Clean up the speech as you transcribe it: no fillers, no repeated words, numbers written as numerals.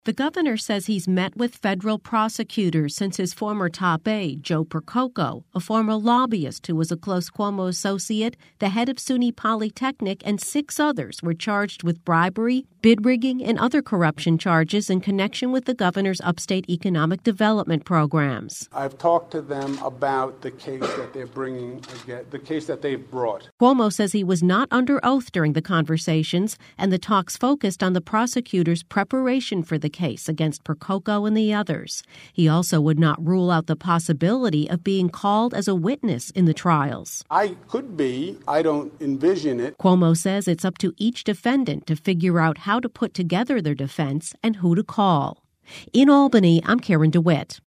The governor says he's met with federal prosecutors since his former top aide, Joe Percoco, a former lobbyist who was a close Cuomo associate, the head of SUNY Polytechnic, and 6 others were charged with bribery, bid rigging, and other corruption charges in connection with the governor's upstate economic development programs. I've talked to them about the case that they're bringing, the case that they've brought. Cuomo says he was not under oath during the conversations, and the talks focused on the prosecutor's preparation for the case against Percoco and the others. He also would not rule out the possibility of being called as a witness in the trials. I could be. I don't envision it. Cuomo says it's up to each defendant to figure out how to put together their defense and who to call. In Albany, I'm Karen DeWitt.